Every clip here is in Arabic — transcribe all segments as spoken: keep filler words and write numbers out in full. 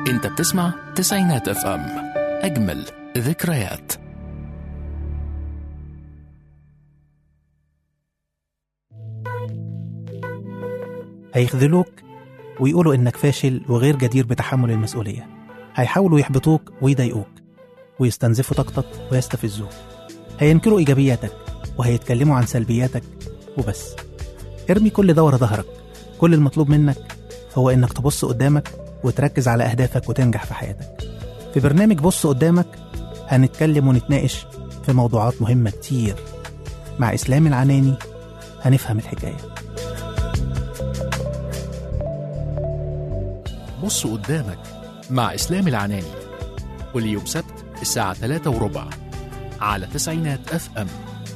انت بتسمع تسعينات اف ام، اجمل ذكريات. هيخذلوك ويقولوا إنك فاشل وغير جدير بتحمل المسؤولية. هيحاولوا يحبطوك ويضايقوك ويستنزفوا طاقتك ويستفزوك. هينكروا إيجابياتك وهيتكلموا عن سلبياتك وبس. ارمي كل ده ورا ظهرك. كل المطلوب منك هو إنك تبص قدامك وتركز على أهدافك وتنجح في حياتك. في برنامج بص قدامك هنتكلم ونتناقش في موضوعات مهمة كتير. مع إسلام العناني هنفهم الحكاية. بص قدامك مع إسلام العناني، كل يوم سبت الساعة ثلاثة وربع على تسعينات اف ام.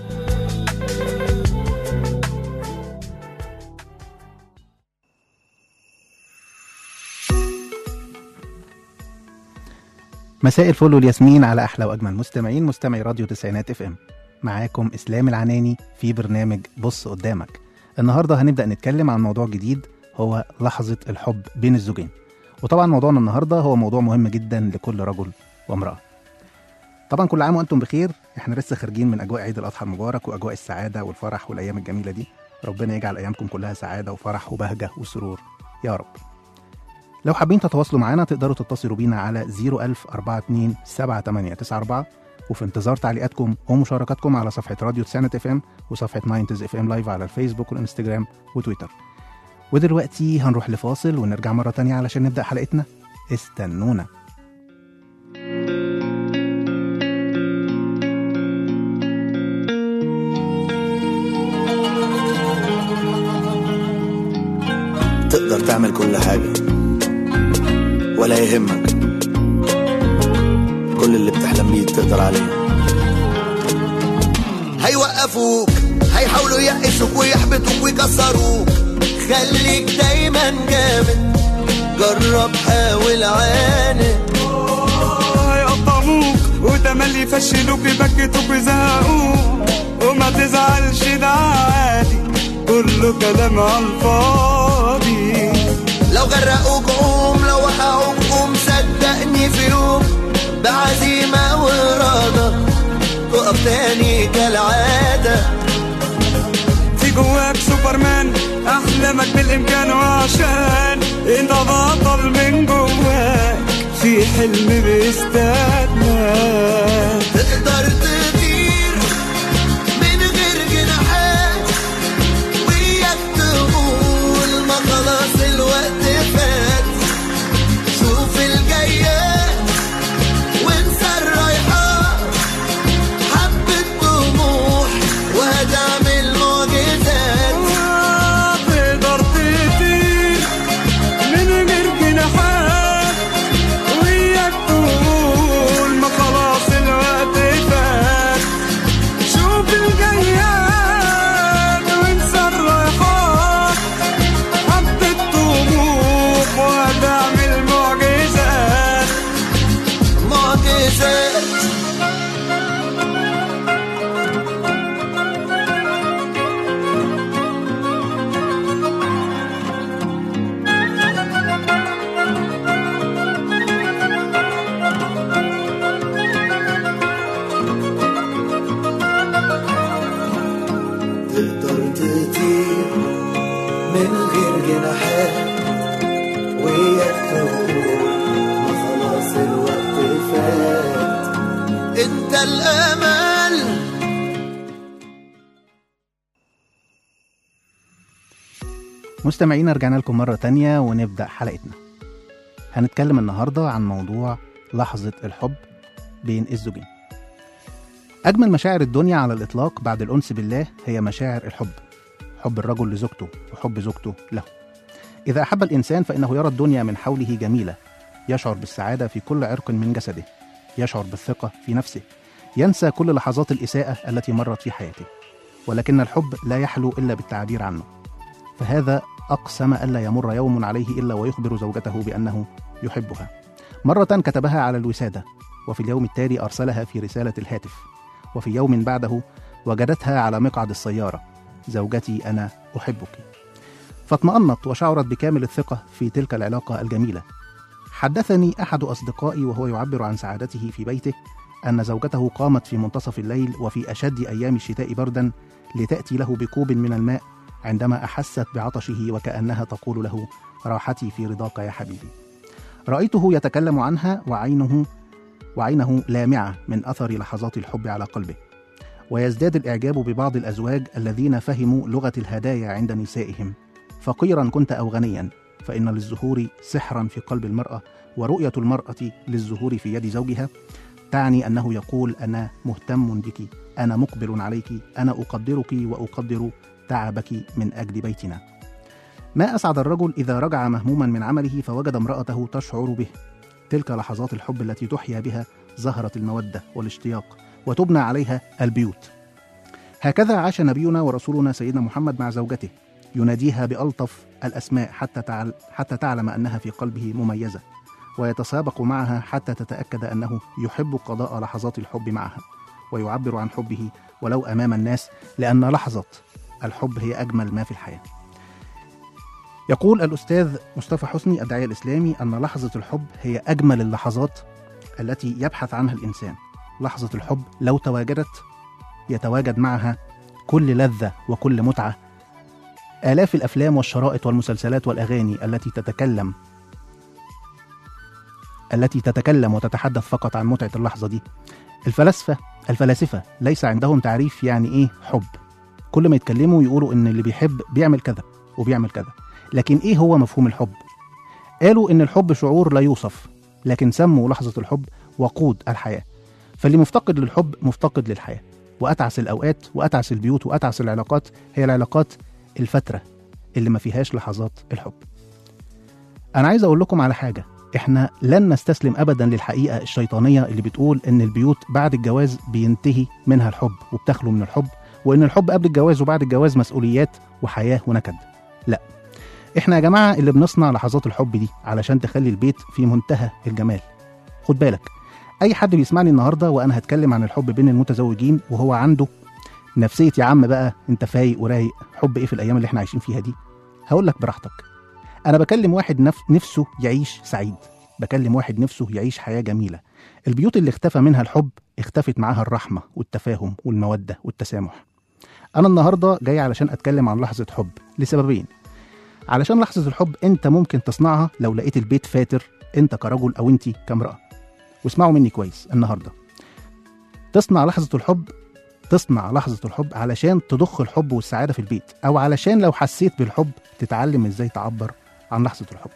مساء الفل والياسمين على أحلى وأجمل مستمعين مستمعي راديو تسعينات اف ام. معاكم إسلام العناني في برنامج بص قدامك. النهاردة هنبدأ نتكلم عن موضوع جديد، هو لحظة الحب بين الزوجين. وطبعا موضوعنا النهاردة هو موضوع مهم جدا لكل رجل وامرأة. طبعا كل عام وأنتم بخير. احنا لسه خارجين من أجواء عيد الأضحى المبارك وأجواء السعادة والفرح والأيام الجميلة دي. ربنا يجعل أيامكم كلها سعادة وفرح وبهجة وسرور يا رب. لو حابين تتواصلوا معنا تقدروا تتصلوا بينا على صفر ألف أربعة اتنين سبعة تمانية تسعة أربعة، وفي انتظار تعليقاتكم ومشاركاتكم على صفحة راديو تسعينات اف ام وصفحة ناينتيز اف ام لايف على الفيسبوك والانستجرام وتويتر. ودلوقتي هنروح لفاصل ونرجع مرة تانية علشان نبدأ حلقتنا. استنونا. تقدر تعمل كل حاجة ولا يهمك، كل اللي بتحلم بيه تقدر عليه. هيوقفوك، هيحاولوا يقشوك ويحبطوك ويكسروك، خليك دايما جامد، جرب حاول عاند. هيقطعوك وتملي يفشلوك يبكتوك ويزهقوك، وما تزعلش ده عادي، كله كلام عالفاضي. لو غرقوك قوم، لو وقعوك قوم، صدقني في يوم بعزيمة وإرادة تقف تاني كالعادة. في جواك سوبرمان، أحلامك بالإمكان، وعشان انت بطل من جواك في حلم بيستناك. تقدر تطير من غير جناحات، وياك تقول ما خلاص الوقت فات. شوف الجايات وانسى الرايحات، حبة طموح وهتعمل معجزات. تقدر تطير من غير جناحات، وياك تقول ما خلاص الوقت فات. شوف الجايات وانسى الرايحات، حبة طموح وهتعمل معجزات معجزات. تقدر تطير من غير جناحات، وياك تقول ما خلاص الوقت فات. انت الامل. مستمعين رجعنا لكم مرة تانية ونبدأ حلقتنا. هنتكلم النهاردة عن موضوع لحظة الحب بين الزوجين. أجمل مشاعر الدنيا على الإطلاق بعد الأنس بالله هي مشاعر الحب، حب الرجل لزوجته وحب زوجته له. إذا أحب الإنسان فإنه يرى الدنيا من حوله جميلة، يشعر بالسعادة في كل عرق من جسده، يشعر بالثقة في نفسه، ينسى كل لحظات الإساءة التي مرت في حياته. ولكن الحب لا يحلو إلا بالتعبير عنه، فهذا أقسم ألا يمر يوم عليه إلا ويخبر زوجته بأنه يحبها. مرة كتبها على الوسادة، وفي اليوم التالي أرسلها في رسالة الهاتف، وفي يوم بعده وجدتها على مقعد السيارة: زوجتي أنا أحبك. فاطمأنت وشعرت بكامل الثقة في تلك العلاقة الجميلة، حدثني أحد أصدقائي وهو يعبر عن سعادته في بيته أن زوجته قامت في منتصف الليل وفي أشد أيام الشتاء بردا لتأتي له بكوب من الماء عندما أحست بعطشه وكأنها تقول له: راحتي في رضاك يا حبيبي. رأيته يتكلم عنها وعينه وعينه لامعة من أثر لحظات الحب على قلبه، ويزداد الإعجاب ببعض الأزواج الذين فهموا لغة الهدايا عند نسائهم. فقيرا كنت أو غنيا، فإن للزهور سحرا في قلب المرأة، ورؤية المرأة للزهور في يد زوجها تعني أنه يقول: أنا مهتم بك، أنا مقبل عليك، أنا أقدرك وأقدر تعبك من أجل بيتنا. ما أسعد الرجل إذا رجع مهموما من عمله فوجد امرأته تشعر به. تلك لحظات الحب التي تحيا بها زهرة المودة والاشتياق وتبنى عليها البيوت. هكذا عاش نبينا ورسولنا سيدنا محمد مع زوجته، يناديها بألطف الأسماء حتى تعل حتى تعلم أنها في قلبه مميزة، ويتسابق معها حتى تتأكد أنه يحب قضاء لحظات الحب معها، ويعبر عن حبه ولو أمام الناس، لأن لحظة الحب هي أجمل ما في الحياة. يقول الأستاذ مصطفى حسني الداعية الإسلامي أن لحظة الحب هي أجمل اللحظات التي يبحث عنها الإنسان. لحظة الحب لو تواجدت يتواجد معها كل لذة وكل متعة. آلاف الأفلام والشرائط والمسلسلات والأغاني التي تتكلم التي تتكلم وتتحدث فقط عن متعة اللحظة دي. الفلاسفة الفلاسفة ليس عندهم تعريف يعني إيه حب. كل ما يتكلموا يقولوا إن اللي بيحب بيعمل كذا وبيعمل كذا، لكن إيه هو مفهوم الحب؟ قالوا إن الحب شعور لا يوصف، لكن سموا لحظة الحب وقود الحياة. فاللي مفتقد للحب مفتقد للحياة. وأتعس الأوقات وأتعس البيوت وأتعس العلاقات هي العلاقات الفترة اللي ما فيهاش لحظات الحب. أنا عايز أقول لكم على حاجة، إحنا لن نستسلم أبدا للحقيقة الشيطانية اللي بتقول إن البيوت بعد الجواز بينتهي منها الحب وبتخلو من الحب، وإن الحب قبل الجواز وبعد الجواز مسؤوليات وحياة ونكد. لا، إحنا يا جماعة اللي بنصنع لحظات الحب دي علشان تخلي البيت في منتهى الجمال. خد بالك، أي حد بيسمعني النهاردة وأنا هتكلم عن الحب بين المتزوجين وهو عنده نفسية يا عم بقى أنت فايق ورايق، حب إيه في الأيام اللي إحنا عايشين فيها دي؟ هقول لك براحتك. أنا بكلم واحد نف... نفسه يعيش سعيد، بكلم واحد نفسه يعيش حياة جميلة. البيوت اللي اختفى منها الحب اختفت معاها الرحمة والتفاهم والمودة والتسامح. أنا النهاردة جاي علشان أتكلم عن لحظة حب لسببين. علشان لحظة الحب أنت ممكن تصنعها لو لقيت البيت فاتر، أنت كرجل أو أنت كامرأة. واسمعوا مني كويس النهاردة، تصنع لحظة الحب تصنع لحظة الحب علشان تضخ الحب والسعادة في البيت، أو علشان لو حسيت بالحب تتعلم إزاي تعبر عن لحظة الحب.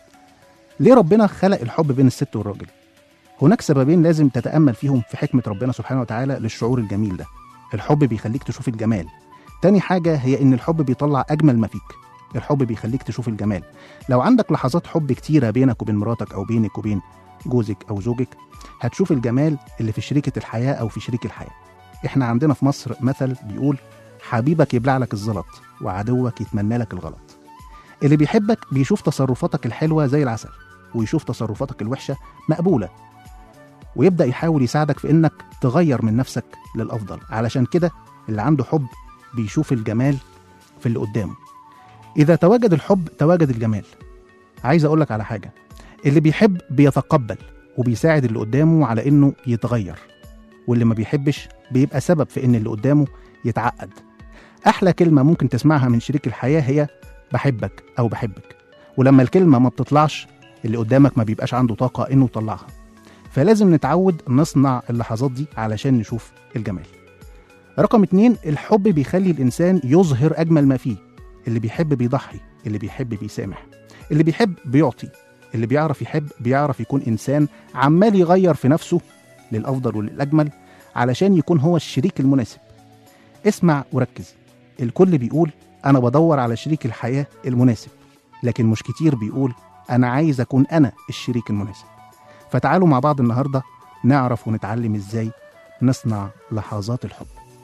ليه ربنا خلق الحب بين الست والراجل؟ هناك سببين لازم تتأمل فيهم في حكمة ربنا سبحانه وتعالى للشعور الجميل ده. الحب بيخليك تشوف الجمال. تاني حاجة هي إن الحب بيطلع أجمل ما فيك. الحب بيخليك تشوف الجمال. لو عندك لحظات حب كتيرة بينك وبين مراتك أو بينك وبين جوزك أو زوجك، هتشوف الجمال اللي في شريكة الحياة أو في شريك الحياة. إحنا عندنا في مصر مثل بيقول: حبيبك يبلع لك الزلط وعدوك يتمنى لك الغلط. اللي بيحبك بيشوف تصرفاتك الحلوة زي العسل، ويشوف تصرفاتك الوحشة مقبولة، ويبدأ يحاول يساعدك في إنك تغير من نفسك للأفضل. علشان كده اللي عنده حب بيشوف الجمال في اللي قدامه. إذا تواجد الحب تواجد الجمال. عايز أقولك على حاجة، اللي بيحب بيتقبل وبيساعد اللي قدامه على إنه يتغير، واللي ما بيحبش بيبقى سبب في إن اللي قدامه يتعقد. أحلى كلمة ممكن تسمعها من شريك الحياة هي بحبك أو بحبك، ولما الكلمة ما بتطلعش اللي قدامك ما بيبقاش عنده طاقة إنه يطلعها. فلازم نتعود نصنع اللحظات دي علشان نشوف الجمال. رقم اتنين، الحب بيخلي الإنسان يظهر أجمل ما فيه. اللي بيحب بيضحي، اللي بيحب بيسامح، اللي بيحب بيعطي، اللي بيعرف يحب بيعرف يكون إنسان عمال يغير في نفسه للأفضل وللأجمل علشان يكون هو الشريك المناسب. اسمع وركز، الكل بيقول أنا بدور على شريك الحياة المناسب، لكن مش كتير بيقول أنا عايز أكون أنا الشريك المناسب. فتعالوا مع بعض النهاردة نعرف ونتعلم إزاي نصنع لحظات الحب.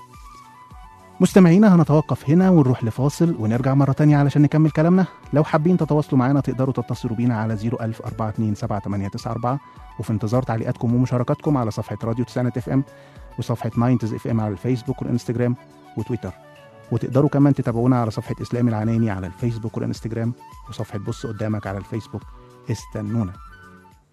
مستمعينا، هنتوقف هنا ونروح لفاصل ونرجع مرة تانية علشان نكمل كلامنا. لو حابين تتواصلوا معنا تقدروا تتصلوا بينا على صفر ألف أربعة اتنين سبعة تمانية تسعة أربعة، وفي انتظار تعليقاتكم ومشاركاتكم على صفحة راديو تسعينات اف ام وصفحة ناينتيز اف ام على الفيسبوك والانستجرام وتويتر. وتقدروا كمان تتابعونا على صفحة إسلام العناني على الفيسبوك والانستجرام وصفحة بص قدامك على الفيسبوك. استنونا.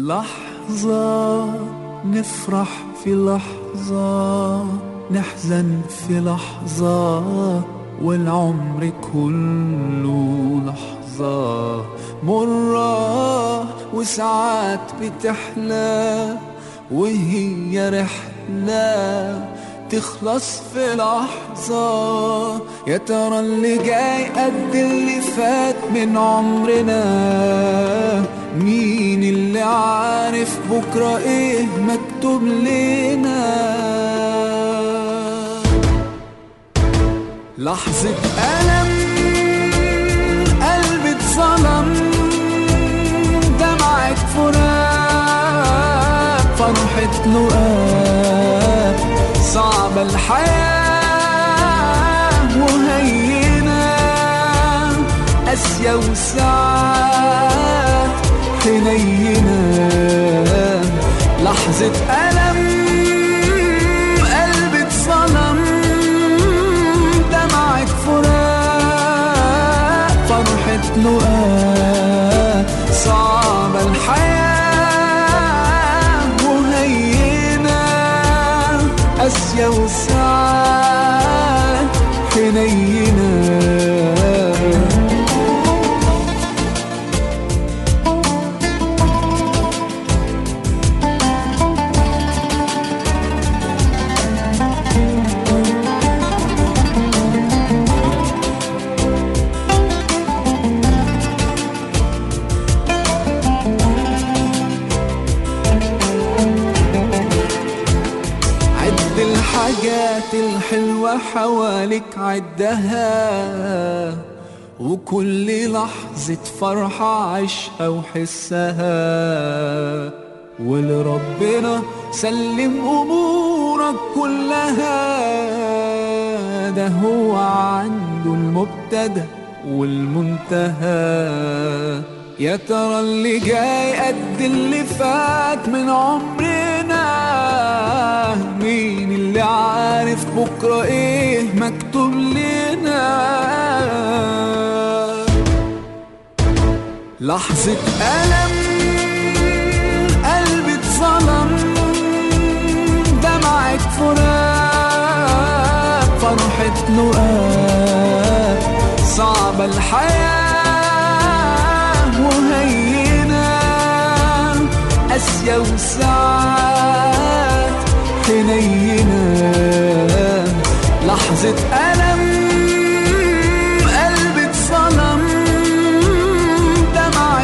لحظة نفرح في لحظة، نحزن في لحظة، والعمر كله لحظة مرة، وساعات بتحلى وهي رحلة تخلص في لحظة. يا ترى اللي جاي قد اللي فات من عمرنا؟ مين اللي عارف بكرة ايه مكتوب لنا؟ لحظة ألم قلبي اتظلم، دمعة فراق فرحة لقاء، صعبة الحياة وهينة، قاسية وساعات حنينة. لحظة ألم قلبي اتظلم، دمعة فراق فرحة لقاء، صعبة الحياة وهينة، قاسية وساعات حنينة. الحاجات الحلوة حواليك عدها، وكل لحظة فرحة عيشها وحسها، ولربنا سلم أمورك كلها، ده هو عنده المبتدأ والمنتهى. يا ترى اللي جاي قد اللي فات من عمرنا؟ مين اللي عارف بكرة ايه مكتوب لنا؟ لحظة ألم قلبي اتظلم، دمعة فراق فرحة لقاء، صعبة الحياة وهينة، قاسية وساعات حنينة. لحظة ألم قلبي اتظلم، دمعة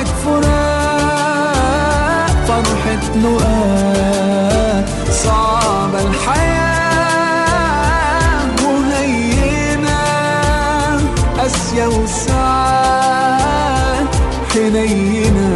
فراق فرحة لقاء، صعبة الحياة وهينة، قاسية وساعات حنينة.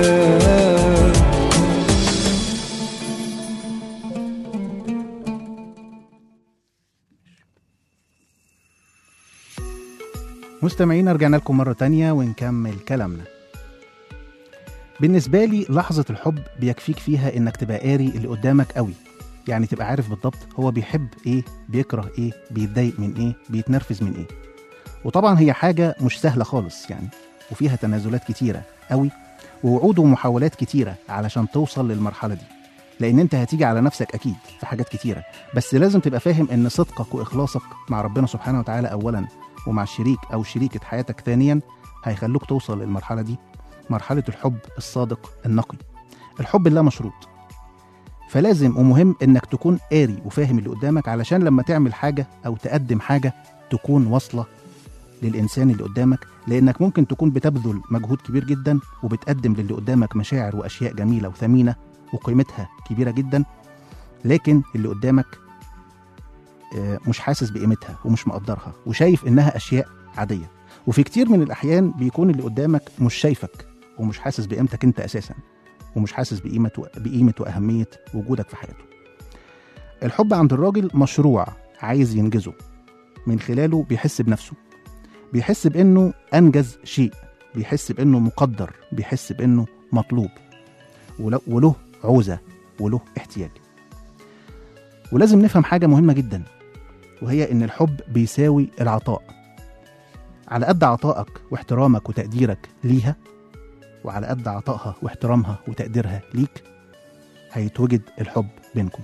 مستمعين، رجعنا لكم مرة تانية ونكمل كلامنا. بالنسبة لي لحظة الحب بيكفيك فيها انك تبقى قاري اللي قدامك قوي، يعني تبقى عارف بالضبط هو بيحب ايه، بيكره ايه، بيتضايق من ايه، بيتنرفز من ايه. وطبعا هي حاجة مش سهلة خالص يعني، وفيها تنازلات كتيرة قوي ووعود ومحاولات كتيرة علشان توصل للمرحلة دي، لان انت هتيجي على نفسك اكيد في حاجات كتيرة، بس لازم تبقى فاهم ان صدقك واخلاصك مع ربنا سبحانه وتعالى اولا، ومع الشريك أو شريكة حياتك ثانيا، هيخلوك توصل للمرحلة دي، مرحلة الحب الصادق النقي، الحب اللا مشروط. فلازم ومهم إنك تكون قاري وفاهم اللي قدامك، علشان لما تعمل حاجة أو تقدم حاجة تكون واصلة للإنسان اللي قدامك، لأنك ممكن تكون بتبذل مجهود كبير جدا وبتقدم للي قدامك مشاعر وأشياء جميلة وثمينة وقيمتها كبيرة جدا، لكن اللي قدامك مش حاسس بقيمتها ومش مقدرها وشايف إنها أشياء عادية. وفي كتير من الأحيان بيكون اللي قدامك مش شايفك ومش حاسس بقيمتك أنت أساسا، ومش حاسس بقيمة بقيمة وأهمية وجودك في حياته. الحب عند الراجل مشروع عايز ينجزه، من خلاله بيحس بنفسه، بيحس بأنه أنجز شيء، بيحس بأنه مقدر، بيحس بأنه مطلوب، وله عوزة وله احتياج. ولازم نفهم حاجة مهمة جدا، وهي إن الحب بيساوي العطاء. على قد عطائك واحترامك وتقديرك ليها، وعلى قد عطائها واحترامها وتقديرها ليك هيتوجد الحب بينكم.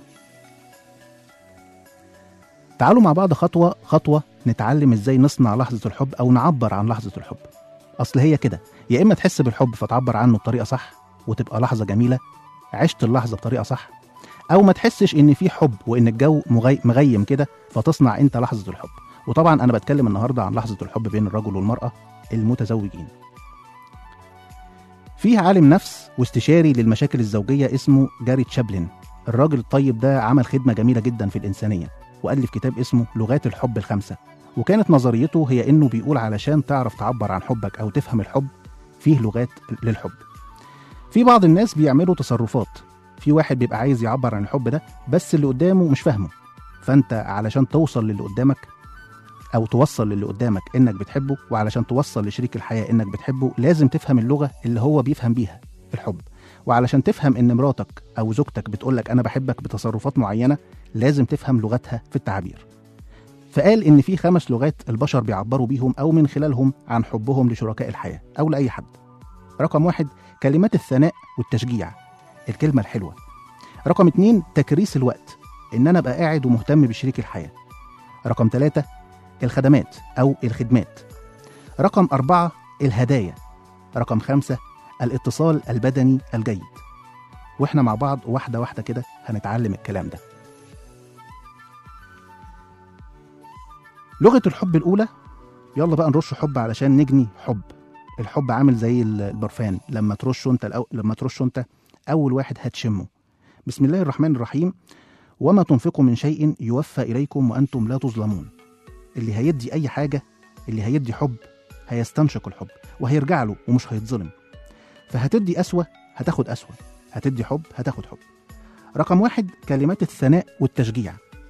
تعالوا مع بعض خطوة خطوة نتعلم ازاي نصنع لحظة الحب أو نعبر عن لحظة الحب. أصل هي كده، يا إما تحس بالحب فتعبر عنه بطريقة صح وتبقى لحظة جميلة عشت اللحظة بطريقة صح، أو ما تحسش إن في حب وإن الجو مغي... مغيم كده فتصنع أنت لحظة الحب. وطبعا أنا بتكلم النهاردة عن لحظة الحب بين الرجل والمرأة المتزوجين. فيه عالم نفس واستشاري للمشاكل الزوجية اسمه جاري تشابلن. الراجل الطيب ده عمل خدمة جميلة جدا في الإنسانية وألف كتاب اسمه لغات الحب الخمسة، وكانت نظريته هي إنه بيقول علشان تعرف تعبر عن حبك أو تفهم الحب فيه لغات للحب. في بعض الناس بيعملوا تصرفات، في واحد بيبقى عايز يعبر عن الحب ده بس اللي قدامه مش فاهمه، فأنت علشان توصل للي قدامك أو توصل للي قدامك إنك بتحبه، وعلشان توصل لشريك الحياة إنك بتحبه لازم تفهم اللغة اللي هو بيفهم بيها الحب. وعلشان تفهم إن مراتك أو زوجتك بتقولك أنا بحبك بتصرفات معينة لازم تفهم لغتها في التعبير. فقال إن في خمس لغات البشر بيعبروا بيهم أو من خلالهم عن حبهم لشركاء الحياة أو لأي حد. رقم واحد كلمات الثناء والتشجيع، الكلمة الحلوة. رقم اتنين تكريس الوقت، إن أنا أبقى قاعد ومهتم بشريك الحياة. رقم ثلاثة الخدمات أو الخدمات. رقم أربعة الهدايا. رقم خمسة الاتصال البدني الجيد. وإحنا مع بعض واحدة واحدة كده هنتعلم الكلام ده. لغة الحب الأولى، يلا بقى نرش حب علشان نجني حب. الحب عامل زي البرفان، لما ترشه انت الأو... لما ترشه انت أول واحد هتشمه. بسم الله الرحمن الرحيم. وما تنفقوا من شيء يوفى إليكم وأنتم لا تظلمون. اللي هيدي أي حاجة، اللي هيدي حب هيستنشق الحب وهيرجع له ومش هيتظلم. فهتدي أسوة هتاخد أسوة، هتدي حب هتاخد حب. رقم واحد كلمات الثناء والتشجيع.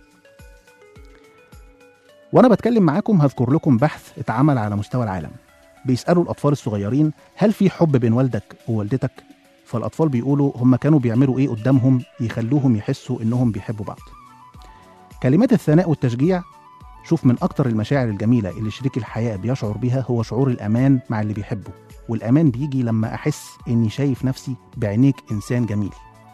وأنا بتكلم معاكم هذكر لكم بحث اتعمل على مستوى العالم، بيسألوا الأطفال الصغيرين هل في حب بين والدك ووالدتك؟ فالأطفال بيقولوا هم كانوا بيعملوا إيه قدامهم يخلوهم يحسوا إنهم بيحبوا بعض. كلمات الثناء والتشجيع، شوف من أكتر المشاعر الجميلة اللي شريك الحياة بيشعر بيها هو شعور الأمان مع اللي بيحبه، والأمان بيجي لما أحس إني شايف نفسي بعينيك إنسان جميل.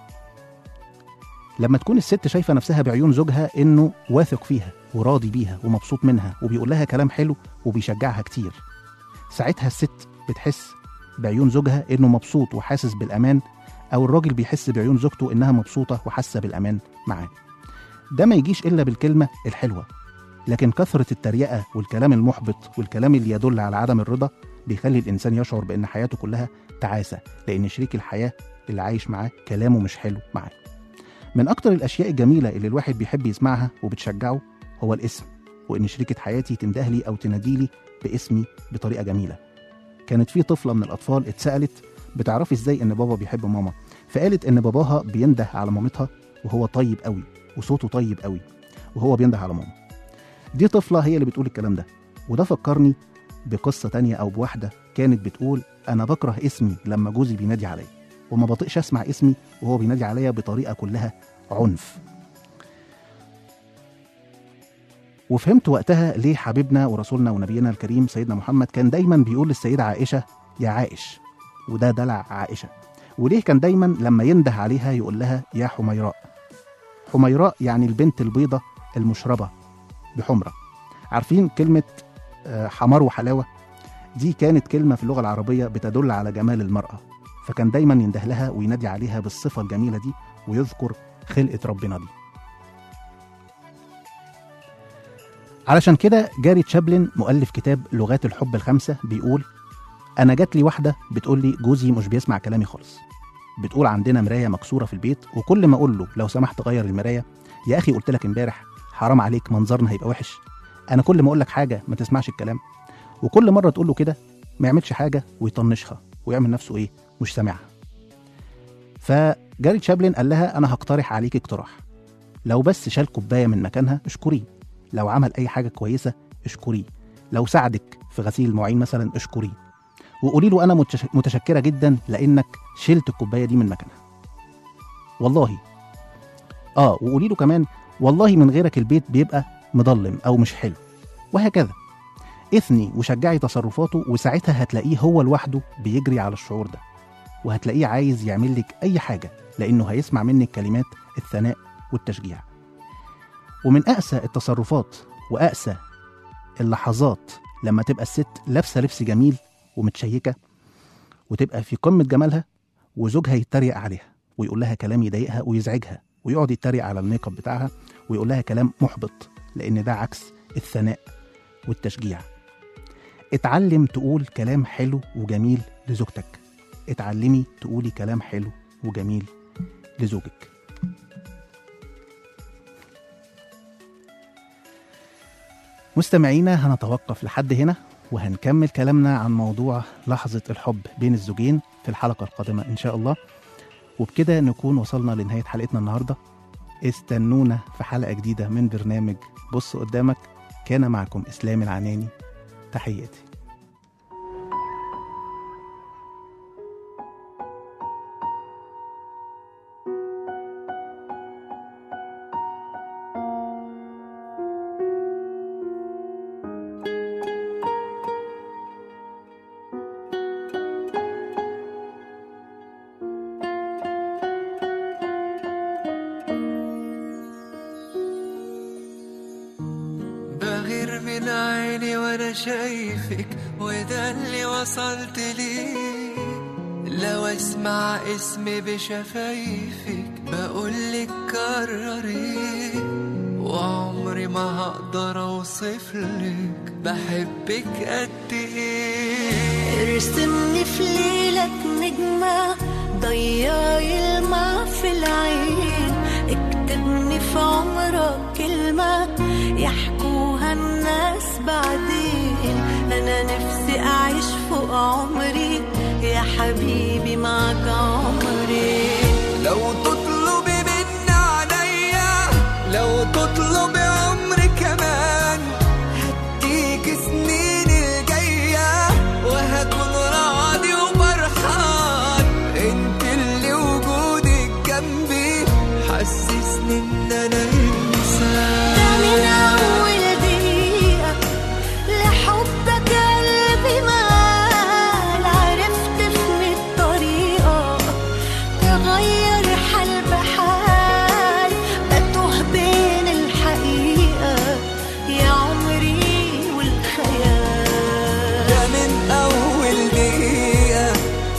لما تكون الست شايفة نفسها بعيون زوجها إنه واثق فيها وراضي بيها ومبسوط منها وبيقول لها كلام حلو وبيشجعها كتير، ساعتها الست بتحس بعيون زوجها إنه مبسوط وحاسس بالأمان، أو الراجل بيحس بعيون زوجته إنها مبسوطة وحاسة بالأمان معاه. ده ما يجيش إلا بالكلمة الحلوة، لكن كثرة التريقة والكلام المحبط والكلام اللي يدل على عدم الرضا بيخلي الإنسان يشعر بأن حياته كلها تعاسة، لأن شريك الحياة اللي عايش معاه كلامه مش حلو معاه. من أكتر الأشياء الجميلة اللي الواحد بيحب يسمعها وبتشجعه هو الاسم، وإن شريكة حياتي تنده لي أو تناديلي باسمي بطريقة جميلة. كانت في طفلة من الأطفال اتسألت بتعرفي إزاي إن بابا بيحب ماما؟ فقالت إن باباها بينده على مامتها وهو طيب قوي وصوته طيب قوي وهو بينده على ماما. دي طفلة هي اللي بتقول الكلام ده، وده فكرني بقصة تانية أو بواحدة كانت بتقول أنا بكره اسمي لما جوزي بينادي عليا، وما بطيقش أسمع اسمي وهو بينادي عليا بطريقة كلها عنف. وفهمت وقتها ليه حبيبنا ورسولنا ونبينا الكريم سيدنا محمد كان دايما بيقول للسيدة عائشة يا عائش، وده دلع عائشة. وليه كان دايما لما ينده عليها يقول لها يا حميراء. حميراء يعني البنت البيضة المشربة بحمرة. عارفين كلمة حمار وحلاوة؟ دي كانت كلمة في اللغة العربية بتدل على جمال المرأة، فكان دايما ينده لها وينادي عليها بالصفة الجميلة دي ويذكر خلقة ربنا دي. علشان كده جاري تشابلن مؤلف كتاب لغات الحب الخمسة بيقول أنا جات لي واحدة بتقول لي جوزي مش بيسمع كلامي خالص. بتقول عندنا مراية مكسورة في البيت، وكل ما أقول له لو سمحت غير المراية، يا أخي قلت لك امبارح حرام عليك منظرنا هيبقى وحش، أنا كل ما أقول لك حاجة ما تسمعش الكلام. وكل مرة تقول له كده ما يعملش حاجة ويطنشها ويعمل نفسه إيه مش سامعها. فجاري تشابلن قال لها أنا هقترح عليك اقتراح، لو بس شال كوباية من مكانها اشكريه، لو عمل أي حاجة كويسة اشكريه، لو ساعدك في غسيل المواعين مثلا اشكريه، وقولي له أنا متشكرة جدا لأنك شلت الكوباية دي من مكانها والله. آه وقولي له كمان والله من غيرك البيت بيبقى مضلم أو مش حلو، وهكذا. اثني وشجعي تصرفاته، وساعتها هتلاقيه هو لوحده بيجري على الشعور ده. وهتلاقيه عايز يعمل لك أي حاجة، لأنه هيسمع منك كلمات الثناء والتشجيع. ومن أقسى التصرفات وأقسى اللحظات لما تبقى الست لابسة لبس جميل ومتشيكة وتبقى في قمة جمالها وزوجها يتريق عليها ويقول لها كلام يضايقها ويزعجها، ويقعد يتريق على الميك اب بتاعها ويقول لها كلام محبط، لأن ده عكس الثناء والتشجيع. اتعلم تقول كلام حلو وجميل لزوجتك، اتعلمي تقولي كلام حلو وجميل لزوجك. مستمعينا، هنتوقف لحد هنا وهنكمل كلامنا عن موضوع لحظة الحب بين الزوجين في الحلقة القادمة إن شاء الله. وبكده نكون وصلنا لنهاية حلقتنا النهاردة. استنونا في حلقة جديدة من برنامج بص قدامك. كان معكم إسلام العناني، تحياتي. بغير من عيني وانا شايفك، وده اللي وصلت ليه. لو اسمع اسمي بشفايفك بقولك كرري، وعمري ما هقدر اوصفلك بحبك قد ايه. ارسمني في ليلك نجمة ضيعي الماء في العين، اكتبني في عمرك كلمة يحكوها الناس بعدين. أنا نفسي أعيش فوق عمري يا حبيبي معك عمري. لو تطلبي مني عليا، لو تطلبي عمري كمان، هديك سنين الجاية وهكون راضي وفرحان. انت اللي وجودك جنبي حسسني ان انا انسان. ده من أول دقيقة لحبك قلبي مال، عرفت في الطريقة تغير حال بحال. بتوه بين الحقيقة يا عمري والخيال. ده من أول دقيقة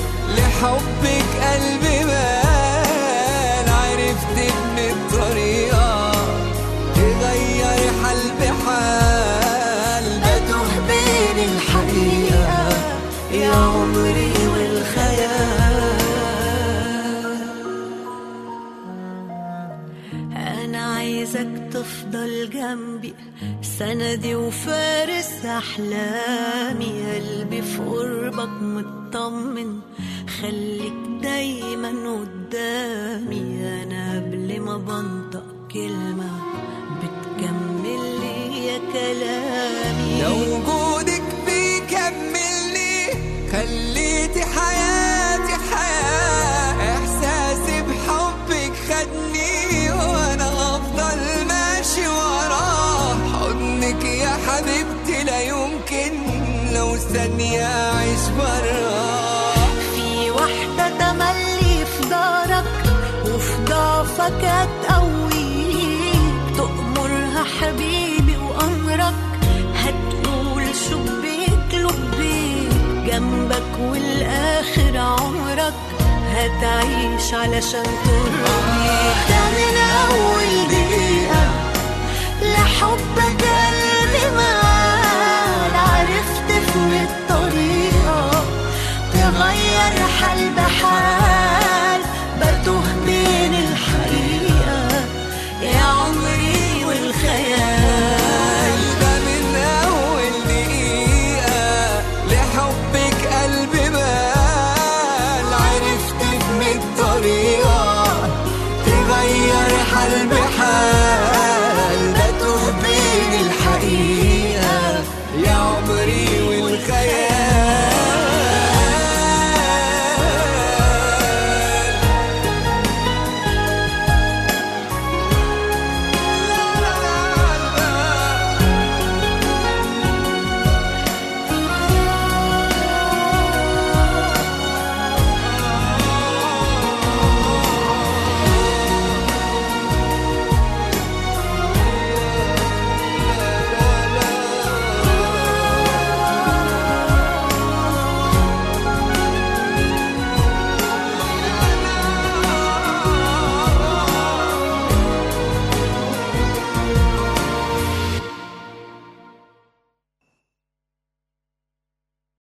لحبك قلبي مال، عرفت من الطريقة تغير حال بحال. بتوه بين الحقيقة يا عمري والخيال. أنا عايزك تفضل جنبي سندي وفارس أحلامي. قلبي في قربك مطمن، خليك دايما قدامي. أنا قبل ما بنطق كلمة بتكمل لي يا كلامي. لو وجودك بيكملني خليتي حياتي حياة. إحساسي بحبك خدني وأنا أفضل ماشي وراه. حضنك يا حبيبتي لا يمكن لو ثانية أعيش براه. في واحدة تملي في دارك وفي ضعفك هتقويك. تأمرها حبيبي وأمرك، هتقول شبيك لبيك. جنبك والآخر عمرك هتعيش علشان ترضيك. ده من